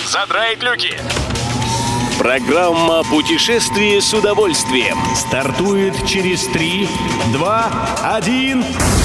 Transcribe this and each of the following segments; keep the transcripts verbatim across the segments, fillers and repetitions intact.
задраить люки. Программа «Путешествие с удовольствием» стартует через три, два, один.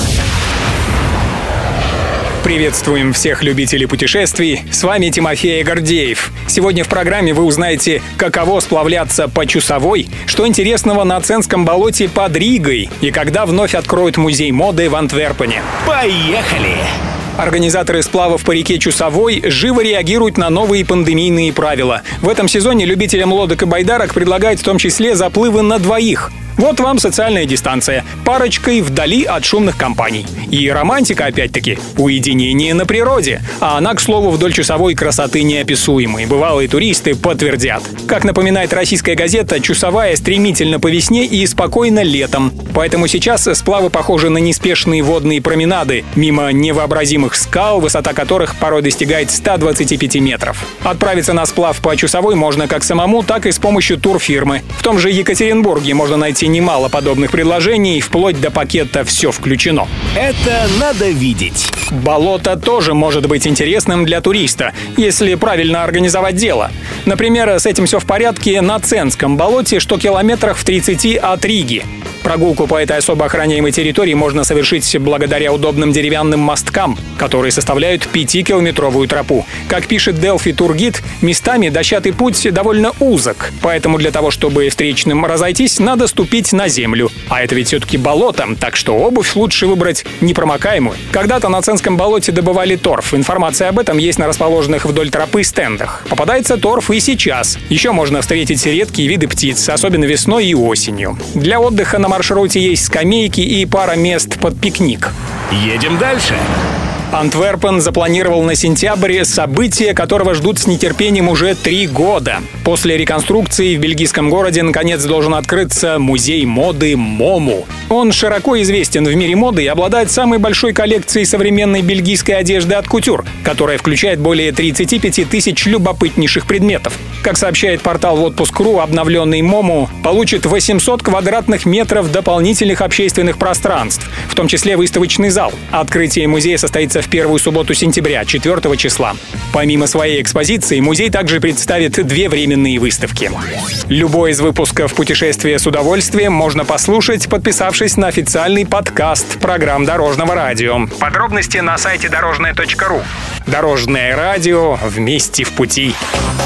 Приветствуем всех любителей путешествий. С вами Тимофей Гордеев. Сегодня в программе вы узнаете, каково сплавляться по Чусовой, что интересного на Ценском болоте под Ригой и когда вновь откроют музей моды в Антверпене. Поехали! Организаторы сплавов по реке Чусовой живо реагируют на новые пандемийные правила. В этом сезоне любителям лодок и байдарок предлагают в том числе заплывы на двоих. Вот вам социальная дистанция, парочкой вдали от шумных компаний. И романтика, опять-таки, уединение на природе. А она, к слову, вдоль Чусовой красоты неописуемой. Бывалые туристы подтвердят. Как напоминает российская газета, Чусовая стремительно по весне и спокойно летом. Поэтому сейчас сплавы похожи на неспешные водные променады мимо невообразимых скал, высота которых порой достигает ста двадцати пяти метров. Отправиться на сплав по Чусовой можно как самому, так и с помощью турфирмы. В том же Екатеринбурге можно найти немало подобных предложений, вплоть до пакета «Все включено». Это надо видеть. Болото тоже может быть интересным для туриста, если правильно организовать дело. Например, с этим все в порядке на Ценском болоте, что километрах в тридцати от Риги. Прогулку по этой особо охраняемой территории можно совершить благодаря удобным деревянным мосткам, которые составляют пятикилометровую тропу. Как пишет Delphi Тургид, местами дощатый путь довольно узок, поэтому для того, чтобы встречным разойтись, надо ступить на землю. А это ведь все-таки болото, так что обувь лучше выбрать непромокаемую. Когда-то на Ценском болоте добывали торф. Информация об этом есть на расположенных вдоль тропы стендах. Попадается торф и сейчас. Еще можно встретить редкие виды птиц, особенно весной и осенью. Для отдыха на маршруте есть скамейки и пара мест под пикник. Едем дальше. Антверпен запланировал на сентябрь событие, которого ждут с нетерпением уже три года. После реконструкции в бельгийском городе наконец должен открыться музей моды МОМУ. Он широко известен в мире моды и обладает самой большой коллекцией современной бельгийской одежды от кутюр, которая включает более тридцати пяти тысяч любопытнейших предметов. Как сообщает портал в отпуск точка ру, обновленный МОМУ получит восемьсот квадратных метров дополнительных общественных пространств, в том числе выставочный зал. Открытие музея состоится в первую субботу сентября, четвёртого числа. Помимо своей экспозиции, музей также представит две временные выставки. Любой из выпусков «Путешествия с удовольствием» можно послушать, подписавшись на официальный подкаст программ Дорожного радио. Подробности на сайте дорожное точка ру. Дорожное радио. Вместе в пути.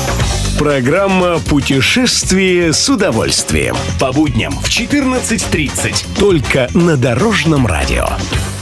Программа «Путешествие с удовольствием». По будням в четырнадцать тридцать. Только на Дорожном радио.